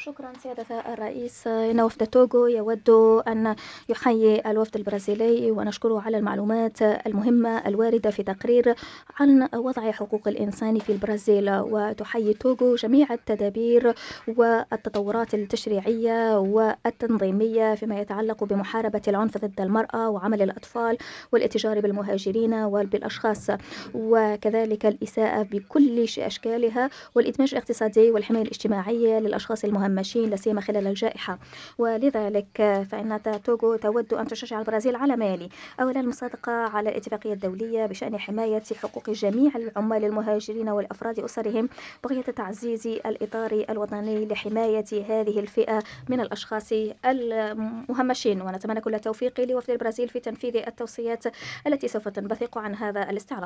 شكرا سيادة الرئيس. إن وفد توغو يود أن يحيي الوفد البرازيلي ونشكره على المعلومات المهمة الواردة في تقرير عن وضع حقوق الإنسان في البرازيل. وتحيي توغو جميع التدابير والتطورات التشريعية والتنظيمية فيما يتعلق بمحاربة العنف ضد المرأة وعمل الأطفال والاتجار بالمهاجرين وبالأشخاص، وكذلك الإساءة بكل أشكالها، والإدماج الاقتصادي والحماية الاجتماعية للأشخاص المهمشين لا سيما خلال الجائحة. ولذلك فإن توغو تود أن تشجع البرازيل على مالي أولا المصادقة على الاتفاقية الدولية بشأن حماية حقوق جميع العمال المهاجرين والأفراد أسرهم، بغية تعزيز الإطار الوطني لحماية هذه الفئة من الأشخاص المهمشين. ونتمنى كل التوفيق لوفد البرازيل في تنفيذ التوصيات التي سوف تنبثق عن هذا الاستعراض.